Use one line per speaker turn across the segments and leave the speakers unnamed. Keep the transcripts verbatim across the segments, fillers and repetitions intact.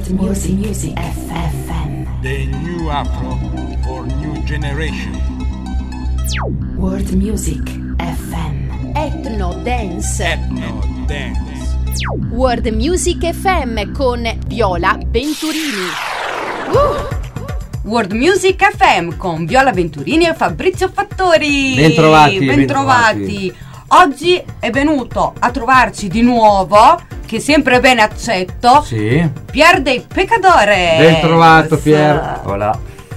World Music, Music F M.
The new Afro for new generation.
World Music F M.
Ethno Dance.
Ethno Dance.
World Music F M con Viola Venturini.
Uh! World Music F M con Viola Venturini e Fabrizio Fattori.
Bentrovati,
Bentrovati.
bentrovati.
Oggi è venuto a trovarci di nuovo, che sempre ben accetto,
Sì.
Pier dei Pecadores.
Bentrovato Pier.
Hola.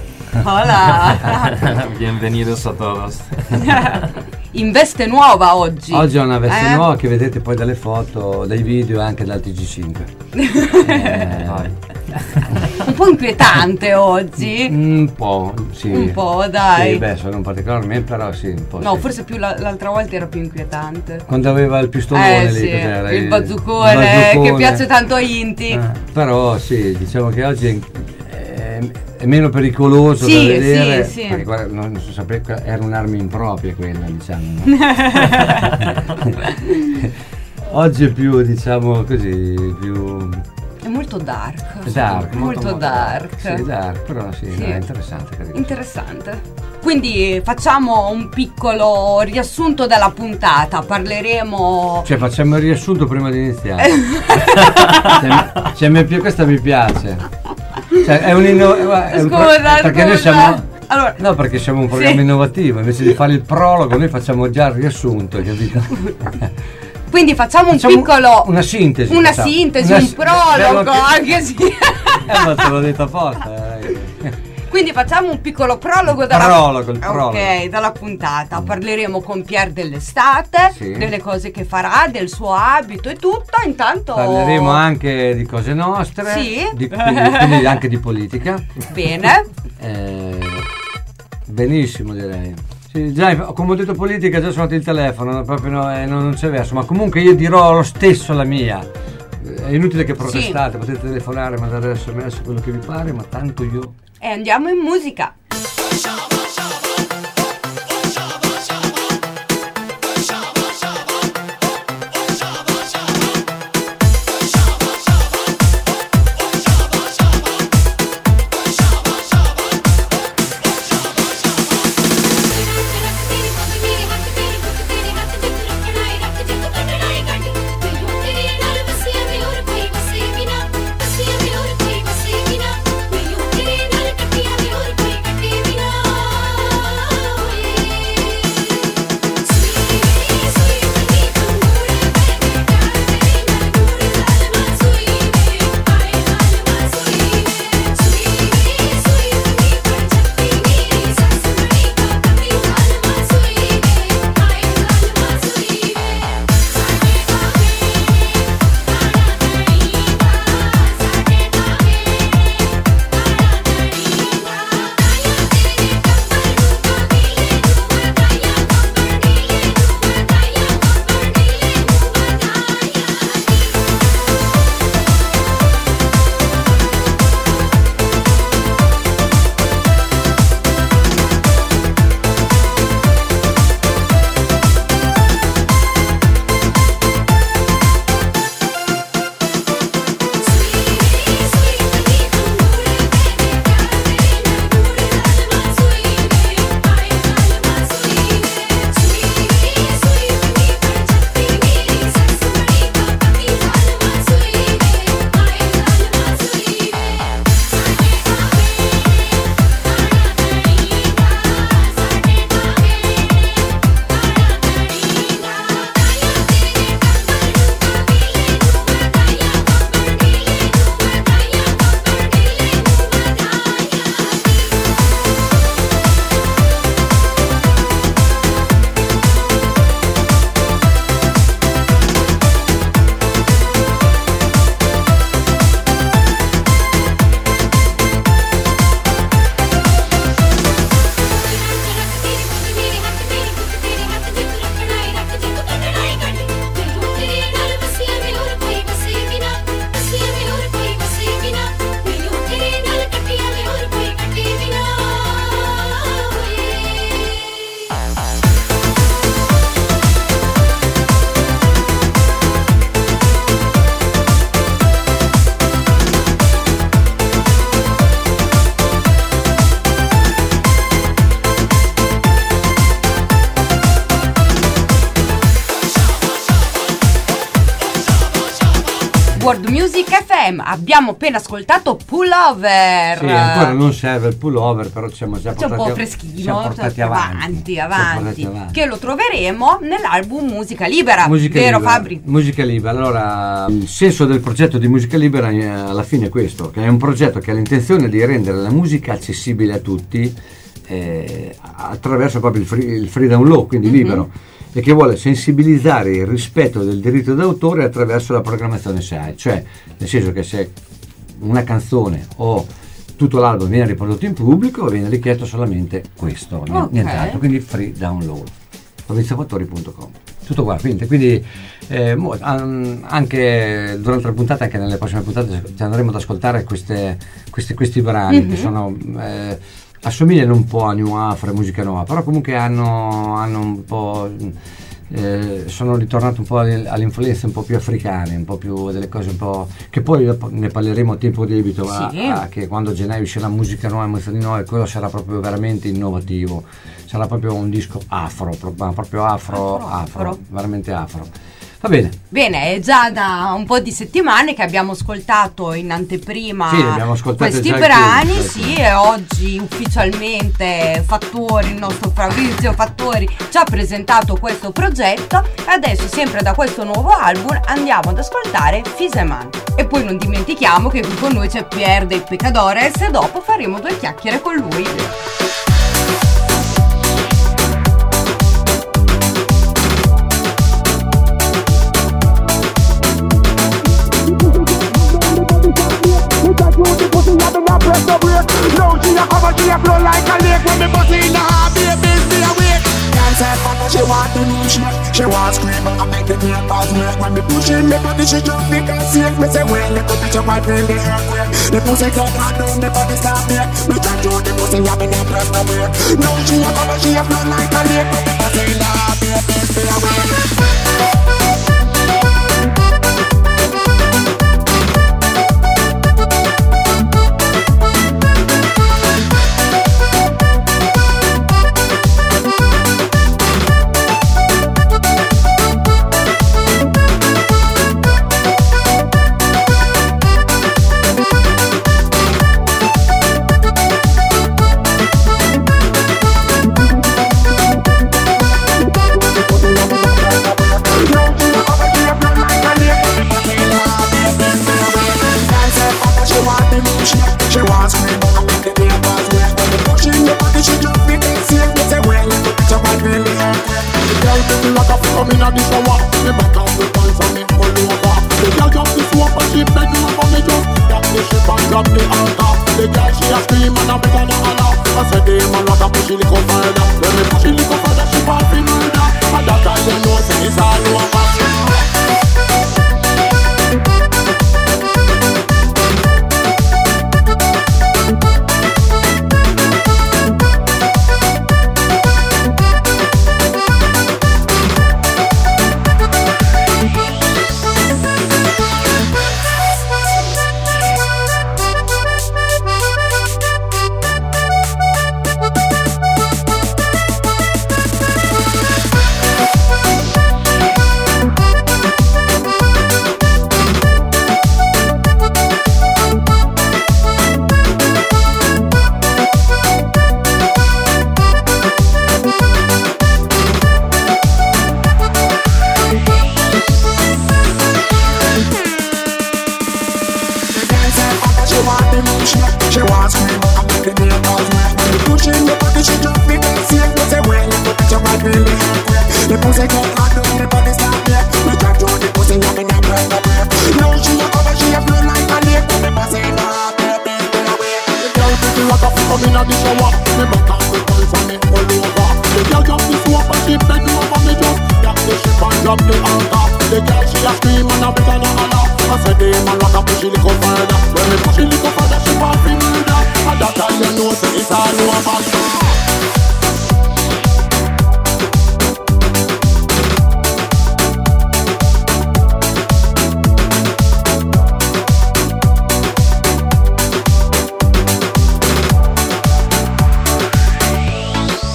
Hola.
Bienvenidos a todos.
In veste nuova oggi.
Oggi è una veste
eh?
nuova che vedete poi dalle foto, dai video e anche dal T G cinque. eh,
Un po' inquietante oggi.
Un po', sì.
Un po', dai.
Sì, beh, sono particolarmente, però sì, un po'.
No,
sì.
forse più la, l'altra volta era più inquietante.
Quando aveva il pistolone
Eh
lì,
sì,
cos'era?
il bazzucone,
bazzucone.
che piace tanto a Inti.
Eh, però sì, diciamo che oggi è, è, è meno pericoloso
Sì,
da vedere,
sì, sì.
perché guarda, non so sapere, era un'arma impropria quella, diciamo. No? Oggi è più, diciamo così, più
È molto dark.
dark,
Molto,
molto
dark.
Sì, dark, però sì,
Sì.
no, è interessante, carino.
Interessante. Quindi facciamo un piccolo riassunto della puntata. Parleremo.
Cioè facciamo il riassunto prima di iniziare. cioè, cioè, mi pi- questa mi piace. Cioè, è un inno- è un pro-
Scusa,
perché noi
scusa.
siamo
Allora,
no, perché siamo un programma
sì.
innovativo, invece di fare il prologo noi facciamo già il riassunto, capito?
Quindi facciamo un
Facciamo
piccolo.
una sintesi.
Una
facciamo.
sintesi,
Una
un
si-
prologo,
abbiamo-
anche sì.
Eh, ma te l'ho detto apposta. eh.
Quindi facciamo un piccolo prologo dalla,
Prologo, il prologo.
Ok, dalla puntata. Parleremo con Pier dell'estate,
Sì.
delle cose che farà, del suo abito e tutto. Intanto
Parleremo anche di cose nostre,
Sì.
di, quindi anche di politica.
Bene.
Eh, benissimo direi. Sì, già, come ho detto politica, già suonato il telefono, proprio no, eh, non, non c'è verso, ma comunque io dirò lo stesso la mia. È inutile che protestate, potete telefonare, mandare sms, quello che vi pare, ma tanto io...
E andiamo in musica.
Thank you.
World Music F M. Abbiamo appena ascoltato Pullover.
Sì, ancora non serve il pullover, però ci siamo già
C'è
portati,
un po' freschino,
siamo portati avanti,
avanti,
siamo
avanti,
portati avanti.
che lo troveremo nell'album Musica Libera,
Musica
vero
libera,
Fabri?
Musica Libera. Allora, il senso del progetto di Musica Libera eh, alla fine è questo, che è un progetto che ha l'intenzione di rendere la musica accessibile a tutti eh, attraverso proprio il free, il free download, quindi mm-hmm. libero, e che vuole sensibilizzare il rispetto del diritto d'autore attraverso la programmazione S A I, cioè nel senso che se una canzone o tutto l'album viene riprodotto in pubblico viene richiesto solamente questo,
okay.
nient'altro, quindi free download. fabrizio fattori punto com. Tutto qua, quindi, quindi eh, anche durante la puntata, anche nelle prossime puntate ci andremo ad ascoltare queste, questi, questi brani mm-hmm. che sono eh, assomigliano un po' a New Afro e musica nuova, però comunque hanno, hanno un po' eh, sono ritornato un po' all'influenza un po' più africane, un po' più delle cose un po' che poi ne parleremo a tempo debito,
sì.
a, a, che quando a gennaio uscirà musica nuova, emozioni nuove, quello sarà proprio veramente innovativo, sarà proprio un disco afro, proprio afro, afro, afro, afro. veramente afro. Va bene.
Bene, è già da un po' di settimane che abbiamo ascoltato in anteprima
sì, abbiamo ascoltato
questi brani, sì, e oggi ufficialmente Fattori, il nostro Fabrizio Fattori, ci ha presentato questo progetto e adesso, sempre da questo nuovo album, andiamo ad ascoltare Fiseman. E poi non dimentichiamo che qui con noi c'è Pier dei Pecadores e dopo faremo due chiacchiere con lui.
No, she a cover, she a flow like a lake. When me bust in the heart, baby, stay awake. Can't say mama, she want the new shit. She want scream, I make the near pass work. When me pushing me body, she jump me can see it. Me say, well, little bitch, I'm right in the earthquake. The pussy get hot down, the body start break. Me can't do the pussy, I me not press no break. No, she a cover, she a flow like a lake. When me bust in the heart, baby, stay awake. Come in a the shower, me back up the pants and me pull over. The girl jump the slope and she beg me for me just drop the ship and drop the anchor. The girl she a scream and a beg and a holler. I said the man like a push it little further. When me push it little further, she fall for murder. And that time you know say it's all over.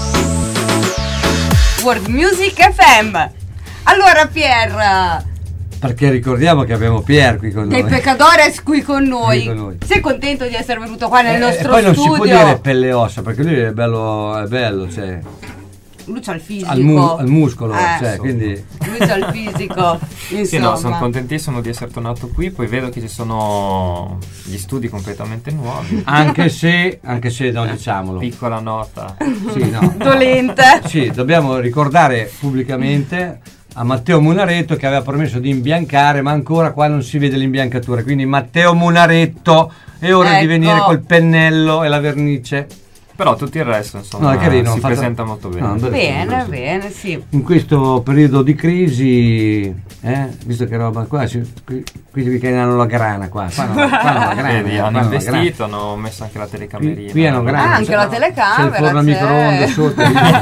World Music F M. Allora Pier,
Perché ricordiamo che abbiamo Pier qui con noi.
Dei Pecadores qui con noi.
Qui con noi.
Sei contento di essere venuto qua nel
Eh,
nostro
e poi non
studio?
si può dire pelle e ossa, perché lui è bello, è bello, cioè
Lui c'ha il fisico.
al, mu- al muscolo,
Eh.
cioè, quindi
Lui c'ha il fisico. Insomma.
Sì, no, sono contentissimo di essere tornato qui, poi vedo che ci sono gli studi completamente nuovi.
anche se, anche se no, diciamolo.
Piccola nota.
Sì, no.
Dolente.
Sì, dobbiamo ricordare pubblicamente a Matteo Munaretto che aveva promesso di imbiancare, ma ancora qua non si vede l'imbiancatura, quindi Matteo Munaretto è ora
Ecco.
di venire col pennello e la vernice.
Però tutto il resto, insomma,
No, è carino,
si
fatto-
presenta molto bene.
No, beh,
Bene,
sì.
bene, sì.
In questo periodo di crisi, eh, visto che roba qua, ci- qui, qui vi chiamano la grana qua, qua, no, qua non la grana,
Vedi,
qua
hanno
non la
investito, hanno messo anche la
grana.
telecamerina.
Qui, qui hanno grana.
Ah, anche
c'è-
la
c'è
telecamera,
il forno a
c'è.
microonde sotto.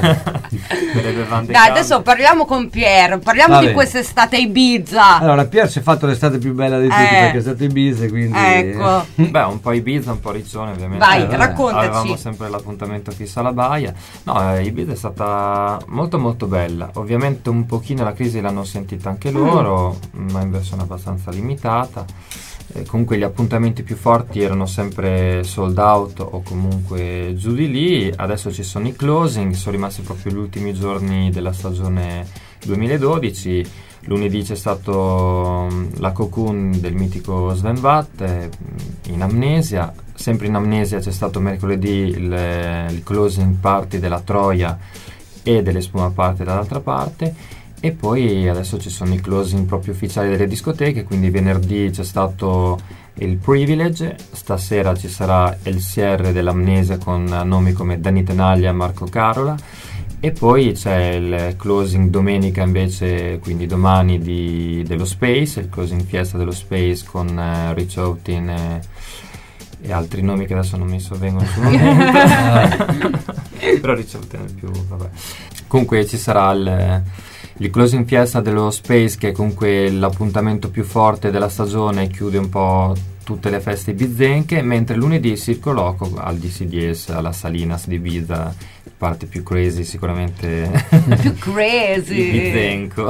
Delle bevande
Dai,
calde.
adesso parliamo con Pier, parliamo
Va
di
bene.
quest'estate Ibiza.
Allora, Pier si è fatto l'estate più bella di tutti
Eh.
perché è stato Ibiza, quindi
Ecco.
Beh, un po' Ibiza, un po' Riccione ovviamente.
Vai,
vabbè.
raccontaci.
Avevamo sempre l'appuntamento fisso alla baia. No, eh, Ibiza è stata molto molto bella. Ovviamente un pochino la crisi l'hanno sentita anche loro, ma in versione abbastanza limitata. Eh, comunque gli appuntamenti più forti erano sempre sold out o comunque giù di lì. Adesso ci sono i closing, sono rimasti proprio gli ultimi giorni della stagione duemiladodici. Lunedì c'è stato mm, la Cocoon del mitico Sven Vath eh, in Amnesia. Sempre in Amnesia c'è stato mercoledì il, il closing party della Troia e delle Spuma Party dall'altra parte, e poi adesso ci sono i closing proprio ufficiali delle discoteche, quindi venerdì c'è stato il Privilege, stasera ci sarà il C R dell'Amnesia con nomi come Dani Tenaglia e Marco Carola, e poi c'è il closing domenica invece, quindi domani, di, dello Space, il closing fiesta dello Space con uh, Rich Houghton e, e altri nomi che adesso non mi sovvengono sul momento. Però Rich Houghton è più, vabbè. Comunque ci sarà il, il closing fiesta dello Space, che è comunque l'appuntamento più forte della stagione, chiude un po' tutte le feste ibizenche, mentre lunedì il Circo Loco al D C D S, alla Salinas di Ibiza, parte più crazy sicuramente.
Più crazy.
Ibizenco.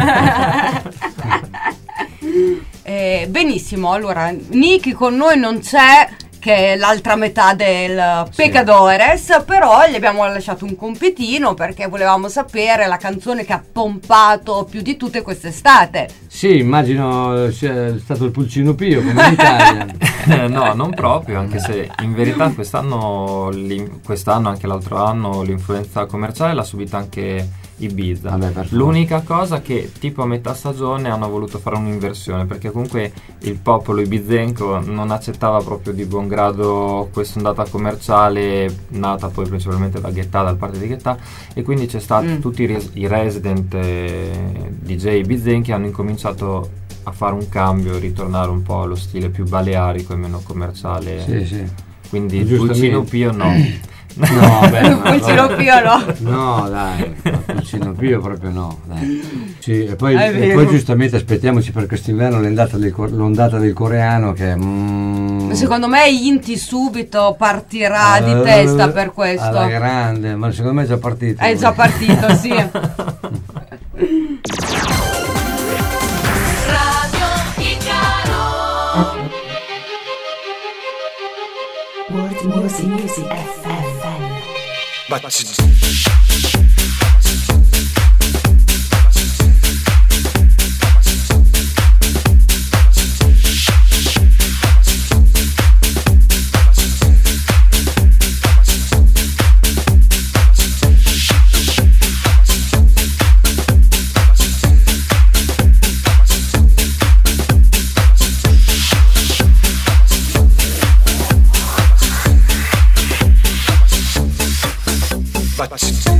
Eh, benissimo, allora Niki con noi non c'è, che è l'altra metà del Pecadores, però gli abbiamo lasciato un compitino perché volevamo sapere la canzone che ha pompato più di tutte quest'estate.
sì, immagino sia stato il Pulcino Pio come in Italia.
Eh, no, non proprio, anche se in verità quest'anno, l'in- quest'anno anche l'altro anno, l'influenza commerciale l'ha subita anche Ibiza.
Vabbè, per forza.
L'unica cosa che tipo a metà stagione hanno voluto fare un'inversione, perché comunque il popolo ibizenco non accettava proprio di buon grado questa ondata commerciale nata poi principalmente da Guetta, dal party di Guetta, e quindi c'è stato
Mm.
tutti i, res- i resident eh, D J ibizenchi hanno incominciato a fare un cambio, ritornare un po' allo stile più balearico e meno commerciale.
Sì, sì.
Quindi il
Giustamente.
Pulcino Pio no.
No, beh, no,
Pulcino
no.
Pio no.
No, dai, il Pulcino Pio proprio no, dai. Sì, e poi,
È
e
vero.
poi giustamente aspettiamoci per quest'inverno l'ondata del, co- l'ondata del coreano che mm,
Secondo me Inti subito partirà di
eh,
testa per questo.
alla grande, ma secondo me è già partito.
È già partito, sì.
World Music Music F M.
But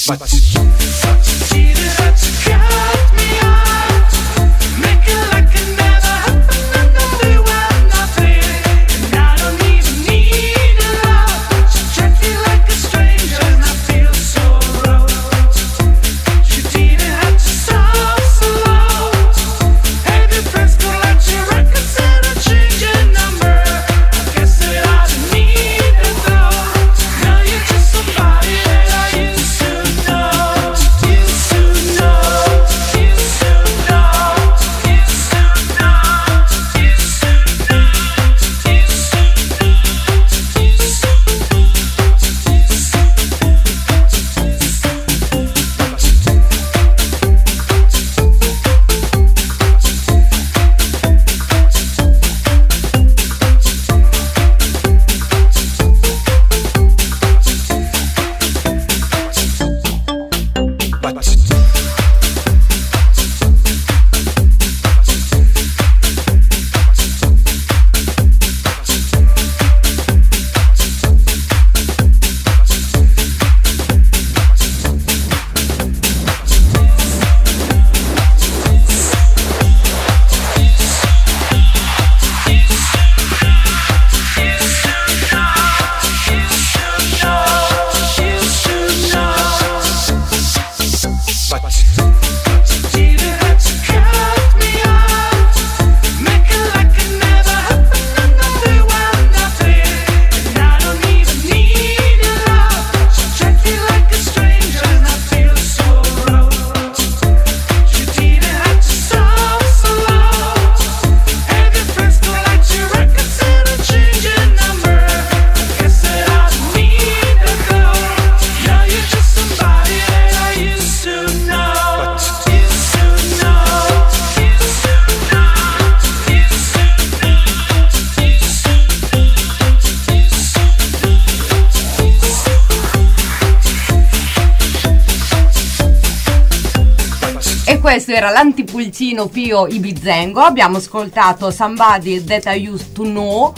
Questo era l'antipulcino Pio Ibizengo. Abbiamo ascoltato Somebody That I Used to Know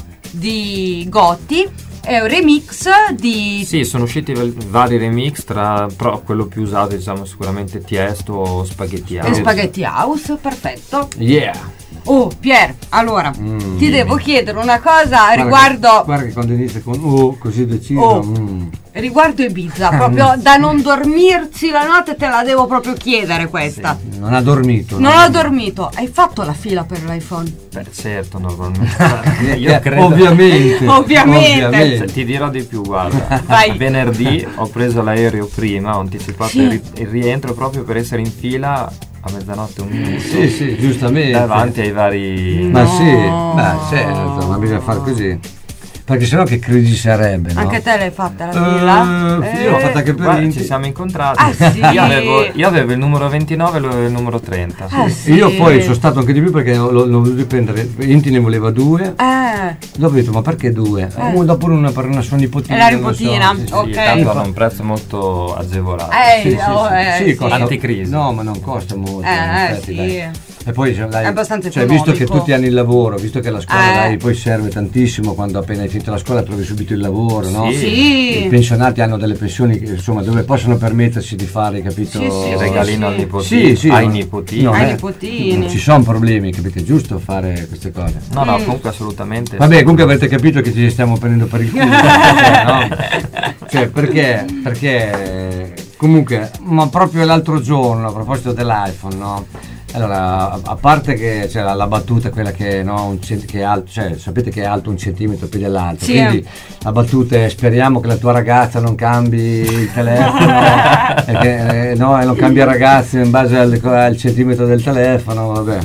di Gotti. È un remix di...
Sì, sono usciti vari remix, tra però quello più usato diciamo sicuramente Tiesto o Spaghetti
E
House.
Spaghetti House, perfetto.
Yeah.
Oh Pier, allora
Mm.
ti devo chiedere una cosa
Guarda
riguardo
che, guarda che quando inizia con oh così deciso.
Oh.
mm.
riguardo Ibiza, proprio da non dormirci la notte, te la devo proprio chiedere questa.
Non ha dormito.
Non ho dormito. Hai fatto la fila per l'iPhone?
Beh, certo, normalmente. Io
Eh,
credo.
Ovviamente.
Ovviamente.
ovviamente.
Ti dirò di più, guarda.
Vai.
Venerdì ho preso l'aereo prima, ho anticipato
Sì.
il, ri- il rientro proprio per essere in fila a mezzanotte un minuto.
Sì, sì, giustamente.
Davanti ai vari.
Ma
No.
sì, beh, certo, ma bisogna fare così. Perché sennò che crisi sarebbe, no?
Anche te l'hai fatta la fila?
Eh, io l'ho fatta anche per
Guarda,
Inti.
ci siamo incontrati.
Ah, sì?
io, avevo, io avevo il numero ventinove e lui aveva il numero trenta.
Ah, sì.
Io poi sono stato anche di più perché l'ho, l'ho voluto prendere. Inti ne voleva due.
Eh,
Dopo ho detto, ma perché due?
Eh.
Eh. Dopo una per una sua nipotina.
È la
non so,
nipotina,
sì, sì.
ok.
Tanto hanno un prezzo molto agevolato.
Eh,
Sì, sì,
oh,
sì.
eh,
Sì,
sì.
costa-
Anticrisi.
No, ma non costa molto.
Eh,
in
eh,
effetti,
sì.
dai. E poi cioè, dai,
È abbastanza
cioè, visto che
economico.
tutti hanno il lavoro, visto che la scuola
Eh.
dai, poi serve tantissimo quando appena hai finito la scuola trovi subito il lavoro, no?
Sì.
I pensionati hanno delle pensioni che, insomma, dove possono permettersi di fare, capito?
Sì, sì,
Il
sì,
regalino
sì.
al nipotino.
Sì, sì,
ai
no.
nipotini.
No,
Ai
eh,
nipotini.
Non ci sono problemi, capite? È giusto fare queste cose.
No, no,
Mm.
comunque assolutamente.
Vabbè, comunque avete capito che ci stiamo prendendo per il culo, cioè, no? Cioè, perché? Perché comunque, ma proprio l'altro giorno, a proposito dell'iPhone, no? Allora, a, a parte che c'è la, la battuta, quella che, no, un cent- che è alto, cioè sapete che è alto un centimetro più dell'altro,
Sì.
quindi la battuta è speriamo che la tua ragazza non cambi il telefono e, che, eh, no, e non cambia ragazzi in base al, al centimetro del telefono, vabbè.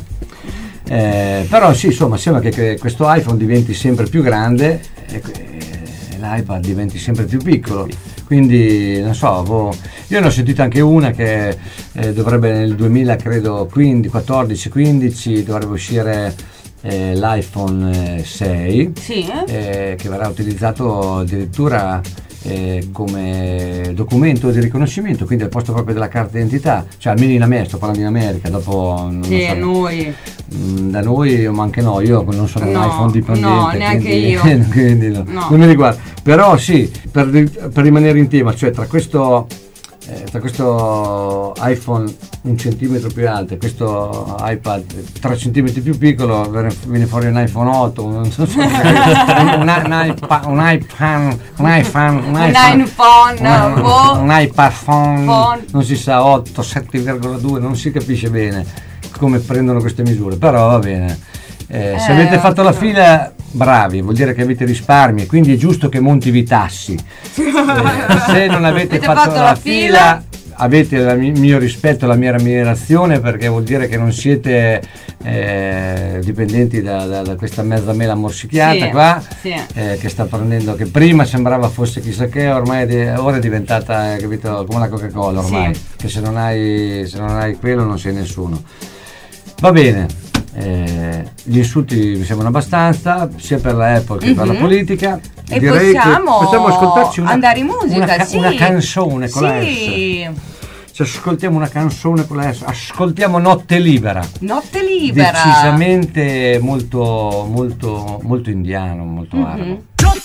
Eh, però sì, insomma, sembra che, che questo iPhone diventi sempre più grande e, e l'iPad diventi sempre più piccolo. Quindi non so, boh, io ne ho sentita anche una che eh, dovrebbe nel duemila, credo, quindici, quattordici quindici dovrebbe uscire eh, l'iPhone eh, sei,
Sì,
eh, che verrà utilizzato addirittura eh, come documento di riconoscimento, quindi al posto proprio della carta d'identità, cioè almeno in America, sto parlando in America, dopo non
sì,
so,
noi.
mm, da noi, ma anche no, io non sono
No,
un iPhone dipendente,
no, neanche
quindi,
io.
quindi no,
No.
non mi riguarda, però sì, per, per rimanere in tema, cioè tra questo eh, tra questo iPhone un centimetro più alto e questo iPad tre centimetri più piccolo viene fuori un iPhone otto, non so se un, un, un iPad, un iPad, un iPhone, un
iPhone,
un,
un,
un iPad phone,
phone.
non si sa, otto, sette virgola due, non si capisce bene come prendono queste misure, però va bene. Eh, se
eh,
avete fatto la fila, bravi, vuol dire che avete risparmi, quindi è giusto che montino i tassi. Eh, se non avete, avete fatto, fatto la, la fila, fila avete il mio rispetto e la mia ammirazione, perché vuol dire che non siete eh, dipendenti da, da, da questa mezza mela morsicchiata, sì, qua sì. Eh, che sta prendendo, che prima sembrava fosse chissà che, ormai è, ora è diventata, capito, come la Coca-Cola ormai, sì. Che se non hai se non hai quello non sei nessuno. Va bene. Eh, gli insulti mi sembrano abbastanza, sia per la Apple che mm-hmm. per la politica.
E
direi
possiamo,
che possiamo ascoltarci una,
andare in musica,
una,
sì.
una canzone con
sì.
la S. Ci ascoltiamo una canzone con la S, ascoltiamo Notte Libera.
Notte Libera.
Decisamente molto molto molto indiano, molto mm-hmm. arabo.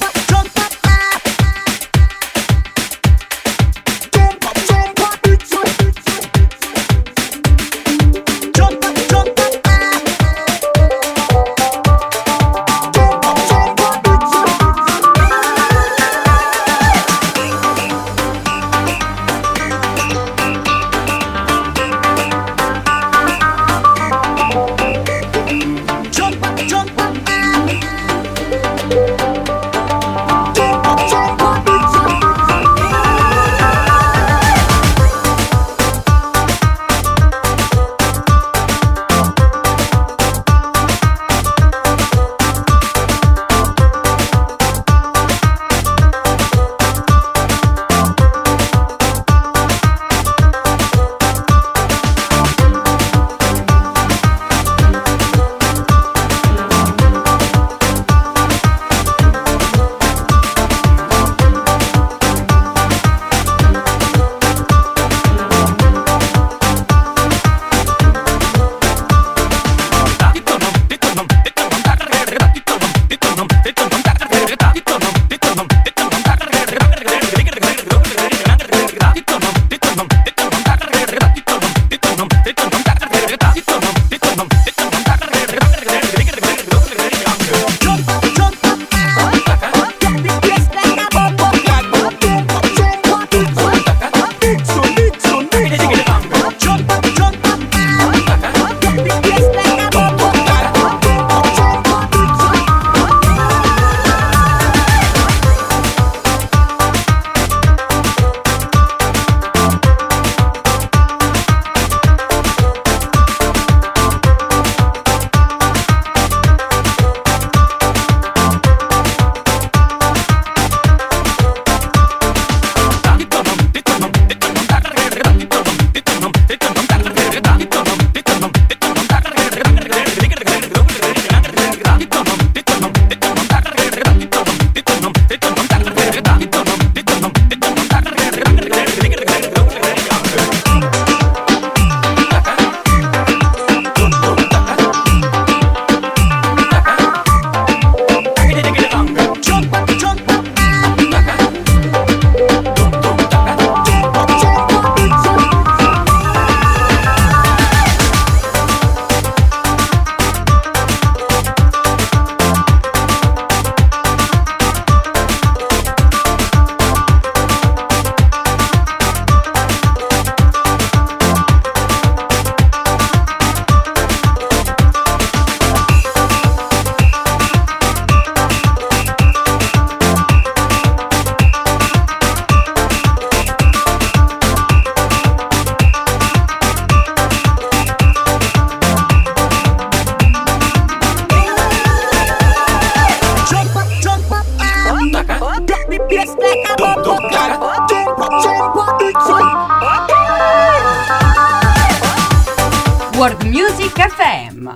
World Music F M.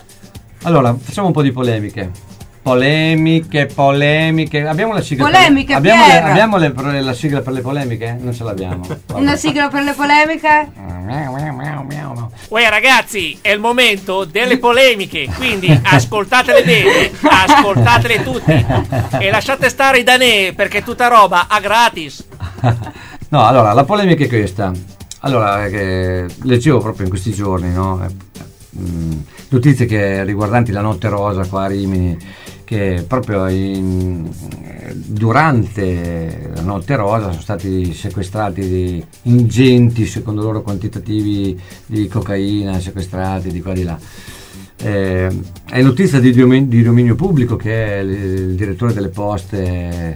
Allora, facciamo un po' di polemiche. Polemiche, polemiche. Abbiamo la sigla.
Polemiche,
per le, abbiamo,
Pier.
le, abbiamo le, la sigla per le polemiche? Non ce l'abbiamo.
Una sigla per le polemiche?
Uè ragazzi, è il momento delle polemiche, quindi ascoltatele bene, ascoltatele tutti e lasciate stare i danè perché è tutta roba a gratis.
No, allora, la polemica è questa. Allora, eh, leggevo proprio in questi giorni, no? Eh, mh, notizie che riguardanti la Notte Rosa qua a Rimini, che proprio in, durante la Notte Rosa sono stati sequestrati di ingenti, secondo loro, quantitativi di cocaina, sequestrati di qua di là. Eh, è notizia di, di dominio pubblico che è il, il direttore delle poste,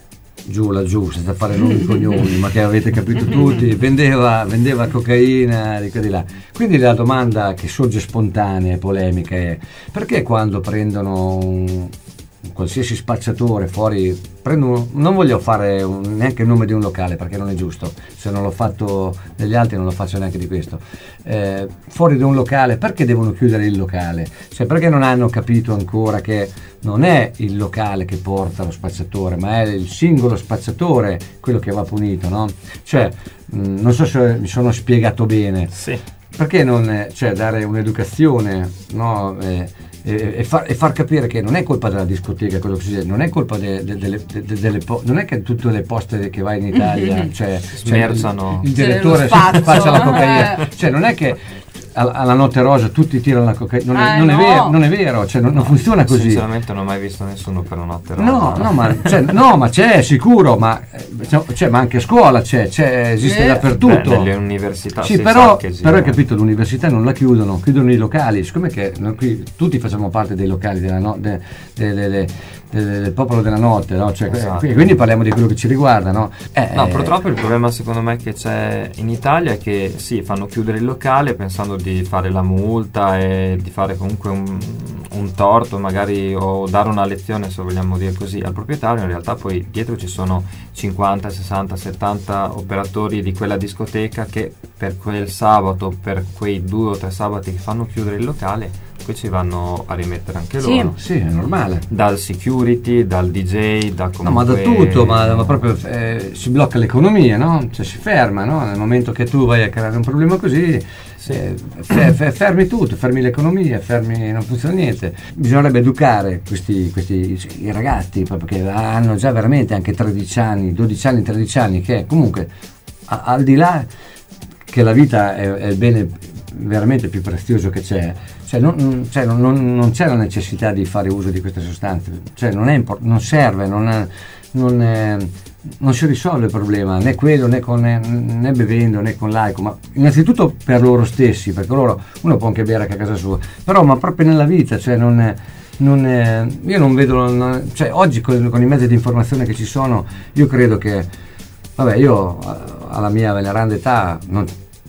giù laggiù, senza fare nomi e cognomi, ma che avete capito tutti, vendeva, vendeva cocaina di qua di là. Quindi la domanda che sorge spontanea e polemica è: perché quando prendono un, qualsiasi spacciatore fuori, prendo, non voglio fare un, neanche il nome di un locale perché non è giusto, se non l'ho fatto degli altri non lo faccio neanche di questo, eh, fuori da un locale, perché devono chiudere il locale? Cioè, perché non hanno capito ancora che non è il locale che porta lo spacciatore, ma è il singolo spacciatore quello che va punito, no? Cioè, mh, non so se mi sono spiegato bene.
Sì.
Perché non, cioè, dare un'educazione, no? Eh, E, e, far, e far capire che non è colpa della discoteca quello che succede, non è colpa de, de, de, de, de, delle po- non è che tutte le poste che vai in Italia cioè,
smerzano,
il, il direttore si faccia la cocaina, cioè non è che alla Notte Rosa tutti tirano la cocaina, non, è,
eh,
non,
no.
è vero, non è vero, cioè non, non funziona così.
Sinceramente non ho mai visto nessuno per una Notte Rosa.
No, no, ma, cioè, no, ma c'è sicuro, ma, cioè, ma anche a scuola c'è, c'è esiste
eh.
dappertutto.
Beh, nelle università
sì,
si
però,
sa che
però hai
gira.
capito, l'università non la chiudono, chiudono i locali, siccome che noi qui tutti facciamo parte dei locali della no, de, de, de, de, de, de, del popolo della notte, no? Cioè,
esatto.
Quindi parliamo di quello che ci riguarda, no? Eh,
No, purtroppo il problema secondo me che c'è in Italia è che sì, fanno chiudere il locale pensando di fare la multa e di fare comunque un, un torto magari, o dare una lezione, se vogliamo dire così, al proprietario. In realtà poi dietro ci sono cinquanta, sessanta, settanta operatori di quella discoteca che per quel sabato, per quei due o tre sabati che fanno chiudere il locale, poi ci vanno a rimettere anche
Sì.
loro.
sì, è normale.
Dal security, dal D J, da comunque...
No, ma da tutto, ma, ma proprio eh, si blocca l'economia, no? Cioè si ferma, no? Nel momento che tu vai a creare un problema così, eh, fe- fe- fermi tutto, fermi l'economia, fermi, non funziona niente. Bisognerebbe educare questi, questi i ragazzi, proprio che hanno già veramente anche tredici anni, dodici anni, tredici anni, che comunque a- al di là che la vita è, è il bene veramente più prezioso che c'è, cioè, non, cioè non, non, non c'è la necessità di fare uso di queste sostanze, cioè non, è import- non serve, non, è, non, è, non si risolve il problema né quello né, con, né, né bevendo né con l'alcol, ma innanzitutto per loro stessi, perché loro uno può anche bere anche a casa sua, però ma proprio nella vita, cioè non è, non è, io non vedo, non, cioè oggi con, con i mezzi di informazione che ci sono, io credo che, vabbè, io alla mia veneranda età non,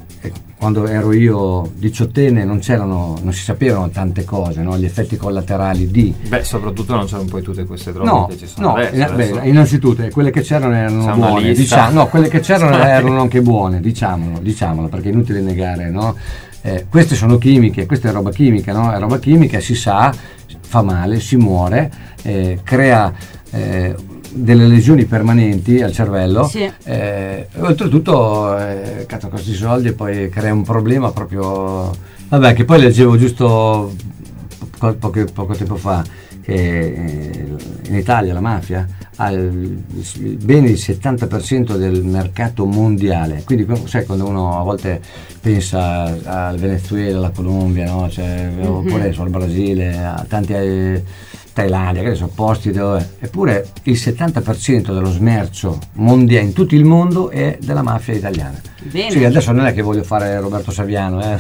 quando ero io diciottenne non c'erano, non si sapevano tante cose, no? Gli effetti collaterali di...
Beh, soprattutto non c'erano poi tutte queste droghe
No,
che ci sono
no,
adesso.
in-
adesso.
beh, innanzitutto quelle che c'erano erano
C'è una
buone,
lista.
diciamo, no, quelle che c'erano erano anche buone, diciamolo, diciamolo, perché è inutile negare, no? Eh, queste sono chimiche, questa è roba chimica, no? È roba chimica, si sa, fa male, si muore, eh, crea... Eh, delle lesioni permanenti al cervello,
Sì.
eh, oltretutto eh, cazzo, costa i soldi e poi crea un problema proprio, vabbè, che poi leggevo giusto po- poco, poco tempo fa che eh, in Italia la mafia ha il, il, bene il settanta per cento del mercato mondiale, quindi sai, quando uno a volte pensa al Venezuela, alla Colombia, no? Cioè, mm-hmm. oppure al Brasile, a tanti eh, Thailandia, che sono posti dove, eppure il settanta per cento dello smercio mondiale in tutto il mondo è della mafia italiana.
Bene.
Sì, adesso non è che voglio fare Roberto Saviano, eh.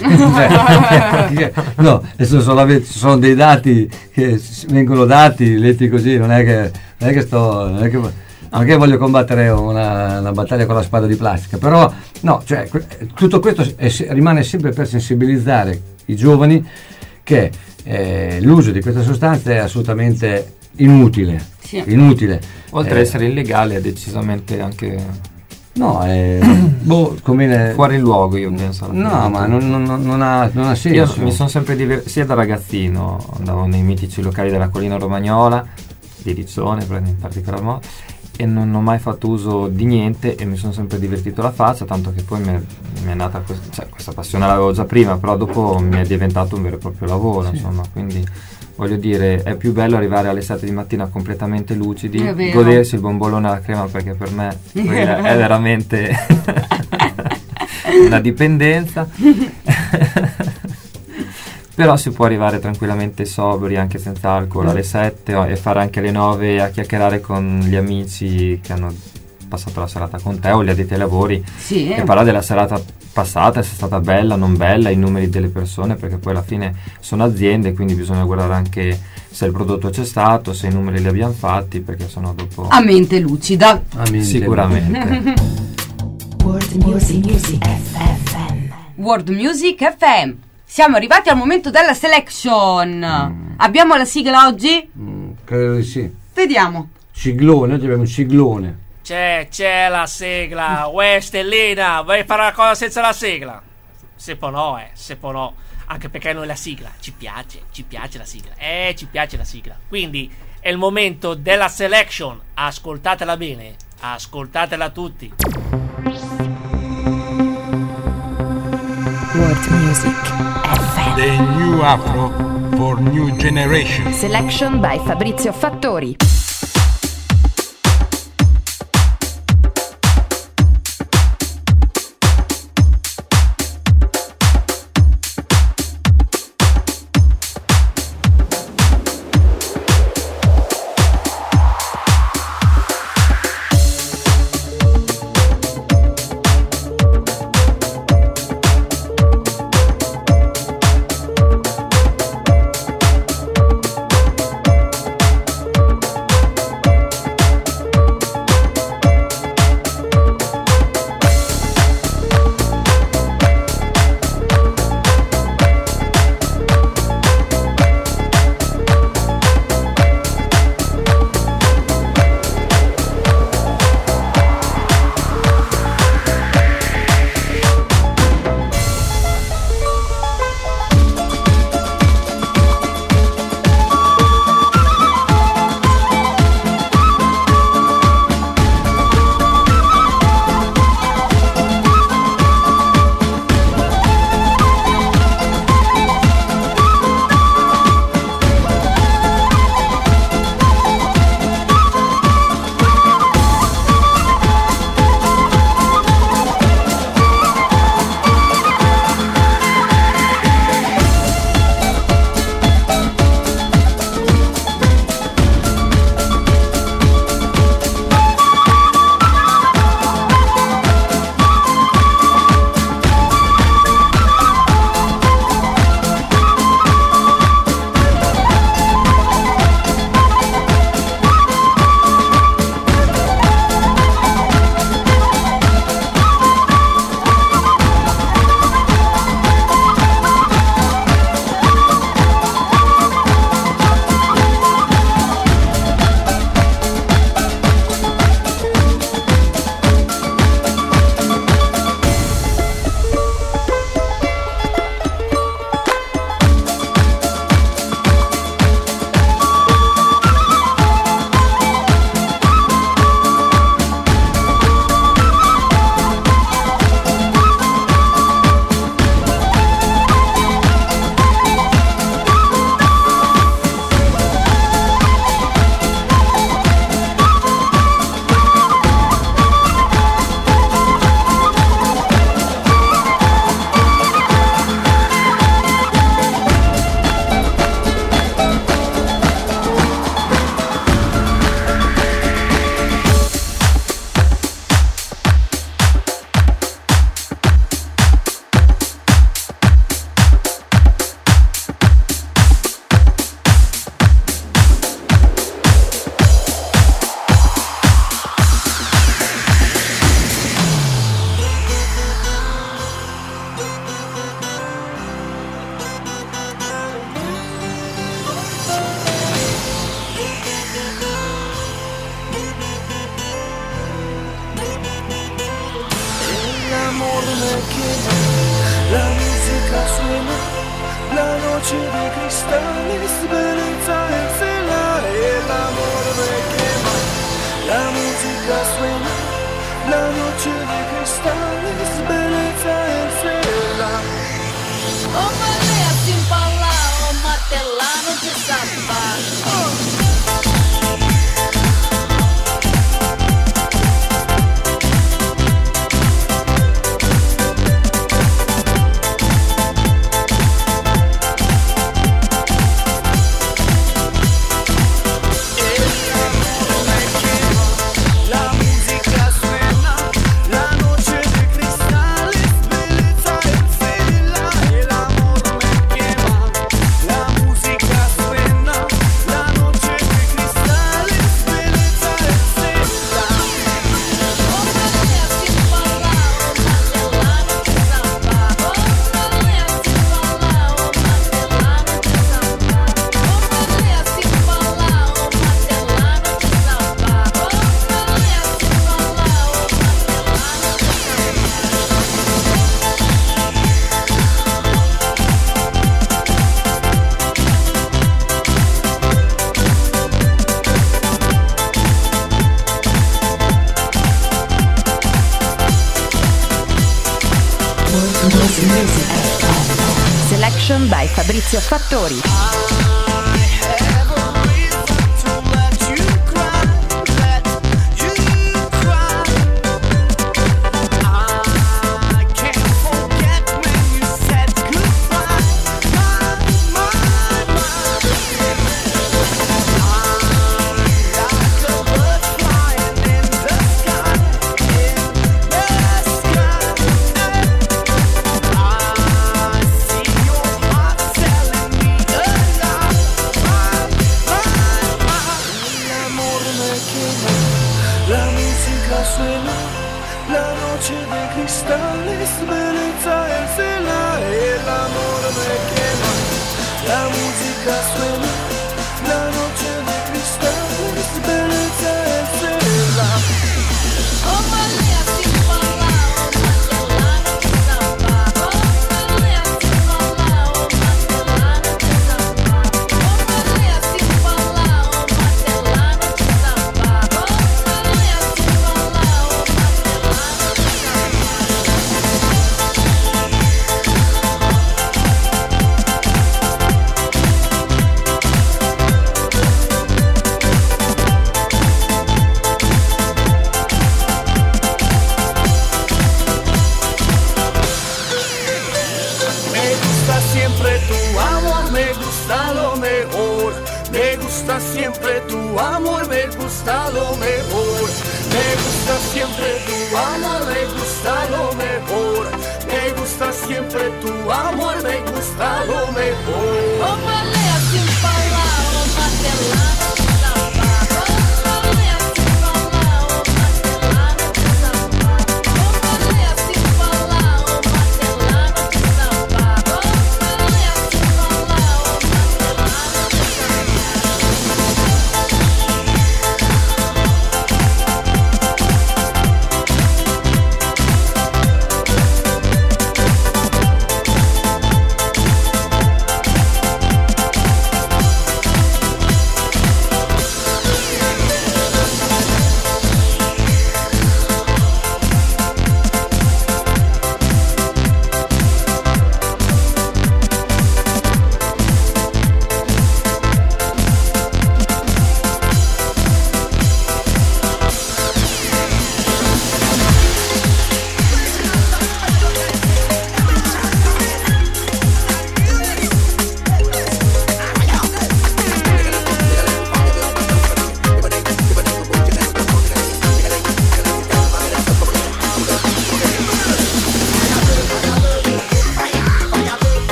Cioè, no, adesso sono, sono dei dati che vengono dati, letti così, non è che, non è che sto, non è che, non è che voglio combattere una, una battaglia con la spada di plastica, però no, cioè, tutto questo è, rimane sempre per sensibilizzare i giovani che eh, l'uso di queste sostanze è assolutamente inutile,
sì.
inutile.
Oltre ad
eh,
essere illegale è decisamente anche
no, è, boh, conviene,
fuori luogo, io penso.
no, ma non, non, non, ha, non ha senso.
Io mi sono sempre divertito, sia da ragazzino andavo nei mitici locali della collina romagnola di Riccione in particolar modo, e non ho mai fatto uso di niente e mi sono sempre divertito la faccia, tanto che poi mi è, mi è nata questa, cioè, questa passione l'avevo già prima, però dopo mi è diventato un vero e proprio lavoro, sì. Insomma, quindi voglio dire, è più bello arrivare alle sette di mattina completamente lucidi, godersi il bombolone alla crema, perché per me quella è veramente una dipendenza. Però si può arrivare tranquillamente sobri anche senza alcol alle sette e fare anche le nove a chiacchierare con gli amici che hanno passato la serata con te o gli addetti ai lavori,
sì.
E parlare della serata passata, se è stata bella, non bella, i numeri delle persone, perché poi alla fine sono aziende, quindi bisogna guardare anche se il prodotto c'è stato, se i numeri li abbiamo fatti, perché sennò dopo...
A mente lucida.
A mente
sicuramente.
World Music, Music F M.
World Music F M. Siamo arrivati al momento della selection. Mm. Abbiamo la sigla oggi?
Mm, credo di sì.
Vediamo.
Siglone, oggi abbiamo un siglone.
C'è, c'è la sigla. Uè, Stellina, vuoi fare una cosa senza la sigla? Se può no, eh, se può no. Anche perché noi la sigla ci piace, ci piace la sigla. Eh, ci piace la sigla. Quindi è il momento della selection. Ascoltatela bene, ascoltatela tutti.
World Music F M.
The new Afro for new generation.
Selection by Fabrizio Fattori.
La musica suena, la noche de cristal, esperanza en cela, el amor me quema. la musica suena, la noche de cristales, bellezza e fela.
O balea sin parlare, ma te la non ti sa fare.
Selection by Fabrizio Fattori.
La musica suena, la noche de cristales, bellezza e fela, e l'amore me quema. La musica suena, la noche de cristales, bellezza e fela.
O balea sin parlare, ma te la non ti sa fare. O balea sin parlare, ma te la non ti sa fare. O balea sin parlare, ma te la non ti sa fare. O balea sin parlare, ma te la non ti sa
Me gusta siempre tu amor, me gusta lo mejor. Me gusta siempre tu amor, me gusta lo mejor. Me gusta siempre tu amor, me gusta lo mejor. Me gusta siempre tu amor, me gusta lo mejor.
O balea sin parlare, ma te la non ti sa fare. O balea sin parlare, ma te la non ti sa fare. O balea sin parlare, ma te la non ti sa fare. O balea sin parlare, ma te la non ti sa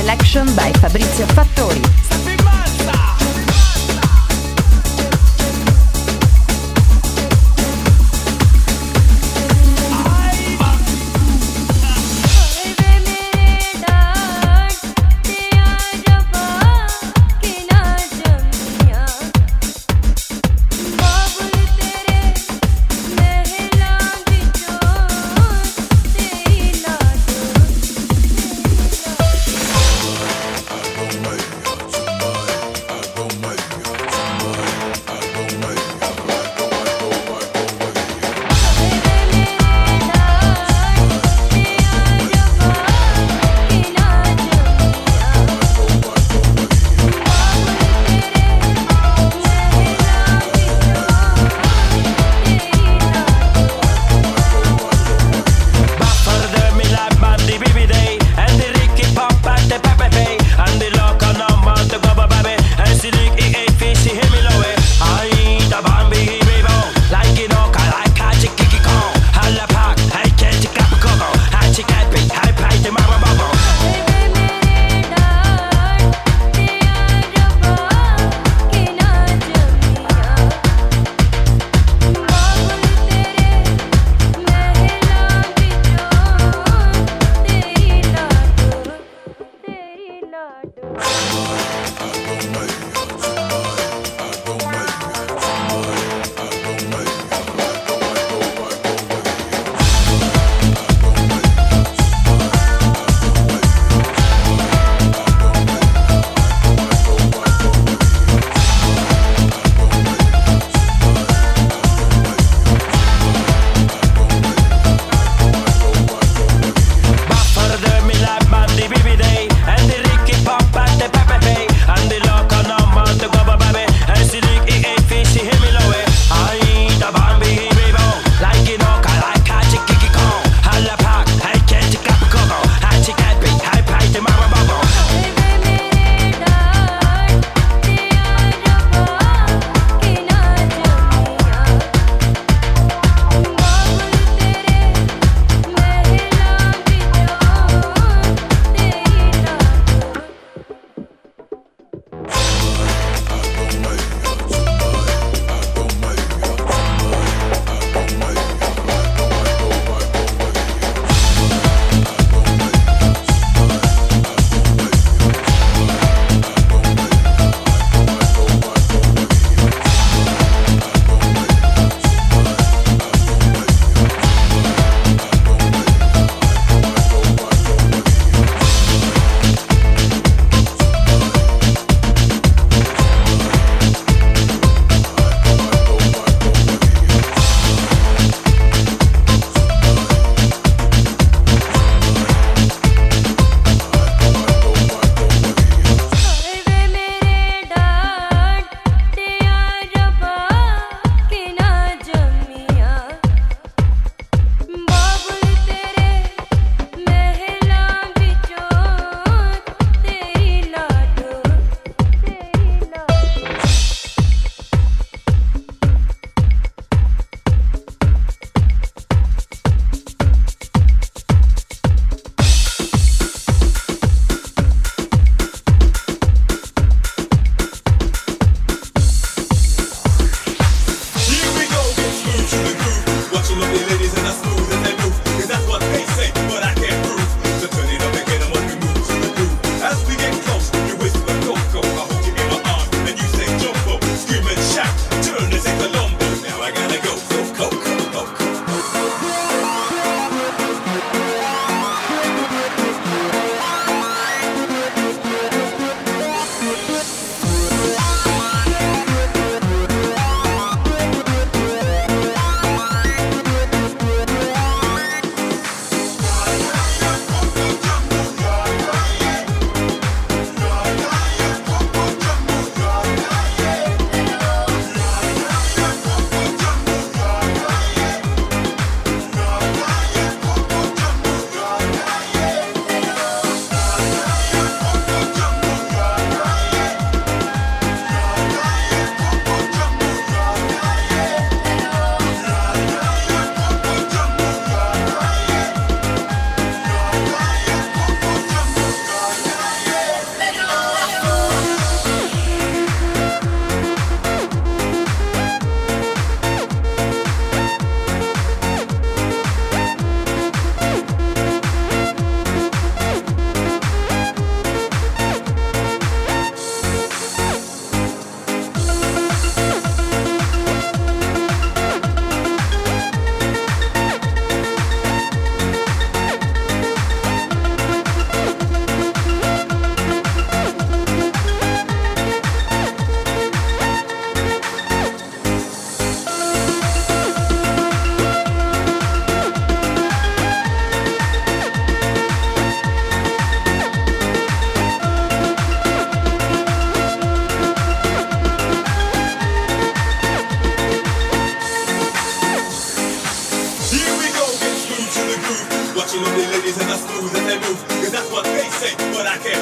Selection by Fabrizio Fattori.
And the Ricky Pop and the Pepe Pay and the Loco no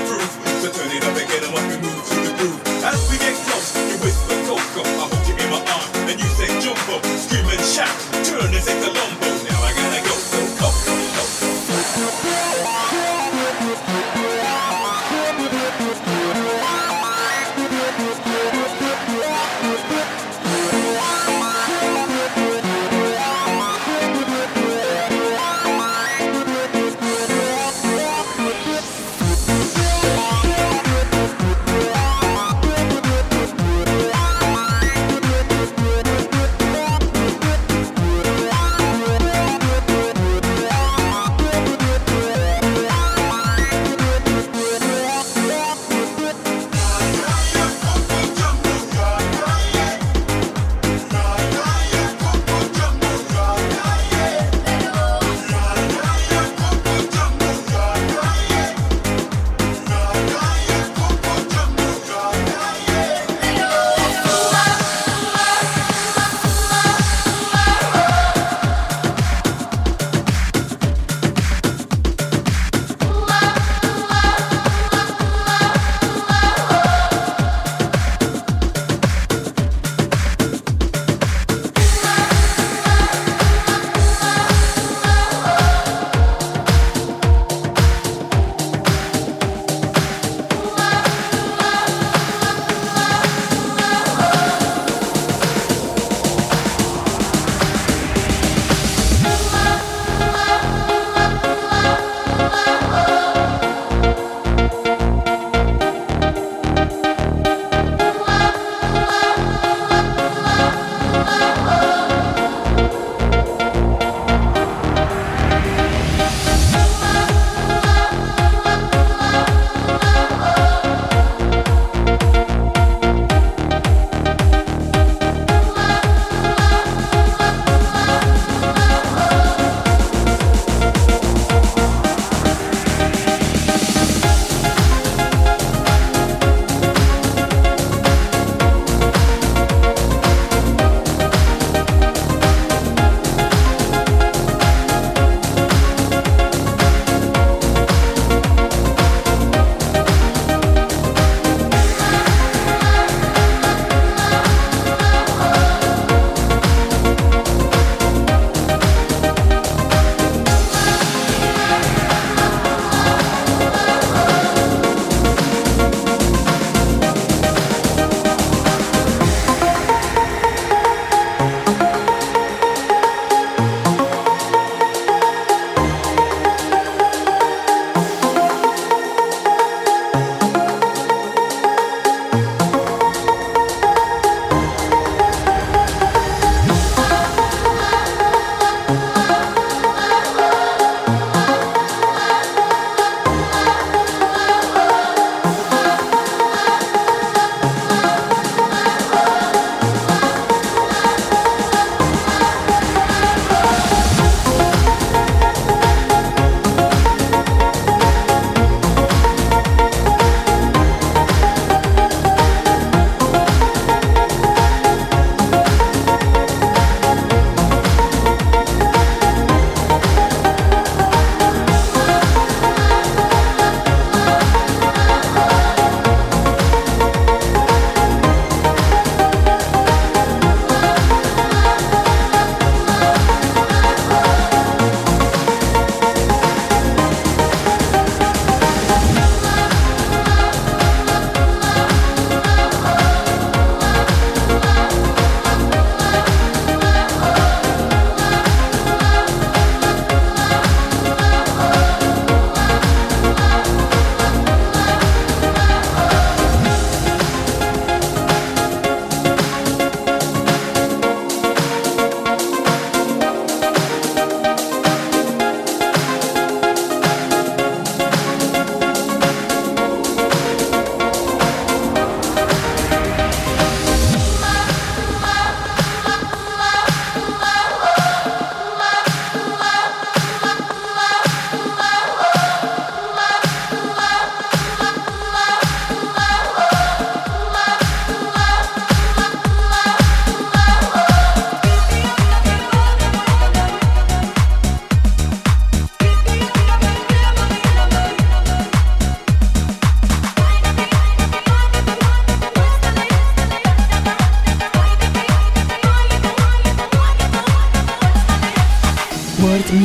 proof. So turn it up and get 'em up and move to the groove. As we get close, you whisper Coco, I hold you in my arm, and you say Jumbo, scream and shout, turn and say Colombo. Now I gotta go, so go, go, go.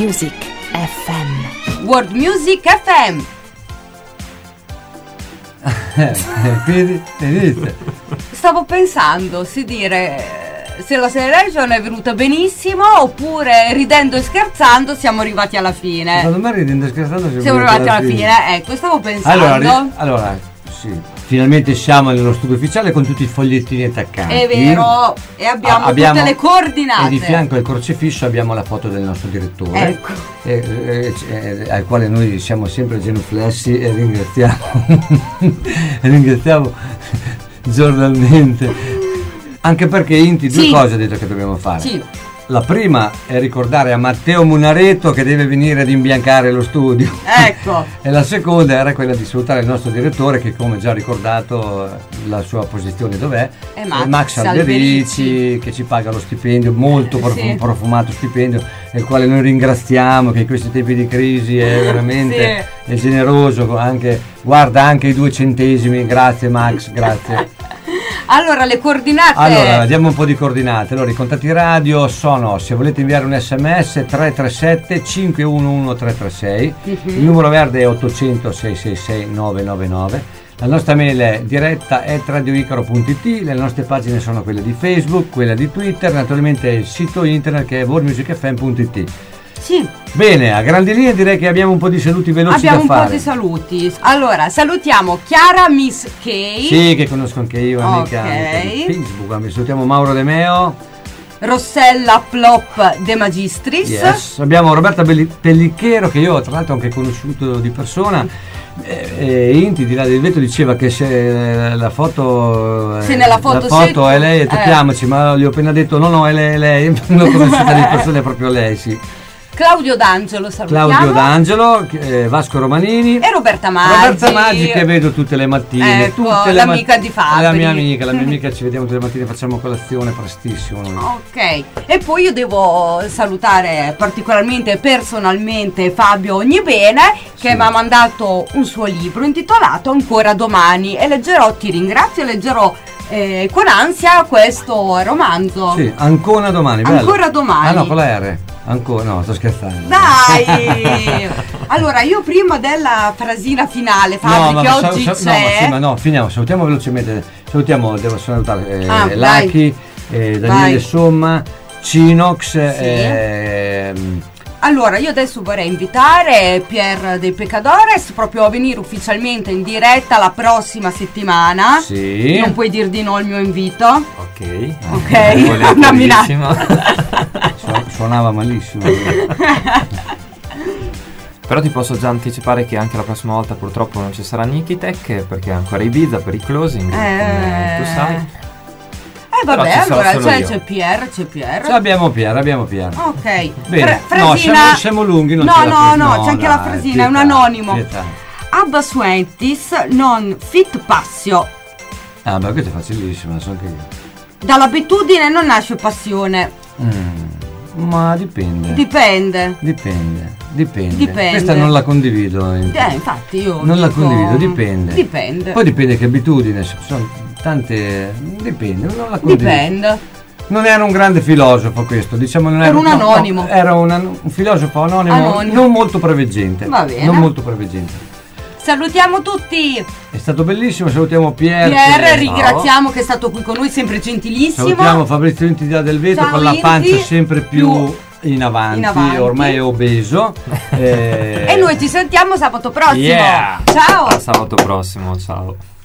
Music F M.
World Music F M.
Quindi, vedete?
Stavo pensando se dire eh, se la Celebration è venuta benissimo oppure ridendo e scherzando siamo arrivati alla fine.
Secondo me ridendo e scherzando siamo,
Siamo arrivati alla fine. Ecco, stavo pensando.
Allora, ri- allora, sì, finalmente siamo nello studio ufficiale con tutti i fogliettini attaccati.
È vero, e abbiamo,
Ah, abbiamo-
tutte le coordinate.
E di fianco al crocefisso abbiamo la foto del nostro direttore,
Ecco.
eh, eh, eh, al quale noi siamo sempre genuflessi e ringraziamo, e ringraziamo giornalmente. Anche perché Inti due
Sì.
cose ha detto che dobbiamo fare.
Sì.
La prima è ricordare a Matteo Munareto che deve venire ad imbiancare lo studio.
Ecco.
E la seconda era quella di salutare il nostro direttore che, come già ricordato, la sua posizione dov'è?
È Max
Max
Alberici,
Alberici, che ci paga lo stipendio, molto prof-
Sì.
profumato stipendio, e il quale noi ringraziamo, che in questi tempi di crisi è veramente è generoso, anche, guarda anche i due centesimi, grazie Max, grazie.
Allora, le coordinate.
Allora, diamo un po' di coordinate. Allora, i contatti radio sono, se volete inviare un sms, tre tre sette cinque uno uno tre tre sei,
Mhm.
il numero verde è ottocento sei sei sei nove nove nove, la nostra mail è diretta at radioicaro punto it, le nostre pagine sono quelle di Facebook, quella di Twitter, naturalmente il sito internet che è world music f m punto it.
Sì.
Bene, a grandi linee direi che abbiamo un po' di saluti veloci
Abbiamo
da
un
fare.
po' di saluti. Allora, salutiamo Chiara Miss K,
Sì, che conosco anche io, amica,
Ok.
amica di Facebook. Vi salutiamo Mauro De Meo.
Rossella Plop De Magistris.
Yes. Abbiamo Roberta Belli- Pellichero, che io tra l'altro ho anche conosciuto di persona. E, e Inti di là del vetro diceva che se la foto,
Se nella foto
la foto
sei
è
tu,
lei,
eh.
tocchiamoci, ma gli ho appena detto no no è lei, è lei. L'ho conosciuta di persona, è proprio lei, sì.
Claudio D'Angelo, salutiamo.
Claudio D'Angelo, eh, Vasco Romanini
E Roberta Maggi.
Roberta Maggi, che vedo tutte le mattine.
Ecco,
tutte le
l'amica
mat-
di Fabri.
La mia amica, la mia amica, ci vediamo tutte le mattine, facciamo colazione prestissimo noi.
Ok, e poi io devo salutare particolarmente e personalmente Fabio Ognibene, che
Sì.
mi ha mandato un suo libro intitolato Ancora domani, e leggerò, ti ringrazio, leggerò eh, con ansia questo romanzo.
Sì, ancora domani, bello.
Ancora domani.
Ah no, con la R. Ancora, no, sto scherzando.
Dai! Allora, io prima della frasina finale, Fabri,
ma
che
sal-
oggi
sal-
c'è.
No, ma sì, ma no, finiamo, salutiamo velocemente. Salutiamo, devo salutare eh,
Ah, vai.
Lucky, eh, Daniele
Vai.
Somma, Cinox, ehm,
Allora, io adesso vorrei invitare Pier dei Pecadores proprio a venire ufficialmente in diretta la prossima settimana.
sì.
Non puoi dir di no al mio invito.
Ok.
Ok, una minaccia.
Su- suonava malissimo.
Però ti posso già anticipare che anche la prossima volta purtroppo non ci sarà Nikitech perché è ancora Ibiza per i closing, come tu sai.
Eh
Però
vabbè,
ci sarò
allora
solo
c'è,
io.
c'è Pier, c'è Pier.
Sì, abbiamo Pier, abbiamo Pier.
Ok.
Bene.
Fra-
No,
frasina.
siamo, siamo lunghi, non
No,
c'è la
no,
fras-
no, c'è anche la
dai,
frasina, è un
pietà,
anonimo.
pietà.
Abba Suentis non fit passio.
Ah, ma questo è facilissimo, adesso anche io.
Dall'abitudine non nasce passione.
Mm, ma dipende.
Dipende.
Dipende, dipende.
Dipende.
Questa non la condivido. in-
Eh, infatti io
non la
dico-
condivido, dipende.
Dipende.
Poi dipende che abitudine, ci sono tante. Dipende, non la condivido.
Dipende.
Non era un grande filosofo questo, diciamo non era,
Era un
no, no,
anonimo.
era un, an- un filosofo anonimo,
Anonimo.
non molto preveggente.
Va bene.
Non molto preveggente.
Salutiamo tutti.
È stato bellissimo, salutiamo Pier.
Pier,
che-
ringraziamo che è stato qui con noi, sempre gentilissimo.
Salutiamo Fabrizio Inti di là del vetro
Ciao,
con la
Inti.
pancia sempre più,
Più
in, avanti,
in avanti.
ormai è obeso. eh,
E noi ci sentiamo sabato prossimo.
Yeah.
Ciao.
A sabato prossimo, ciao.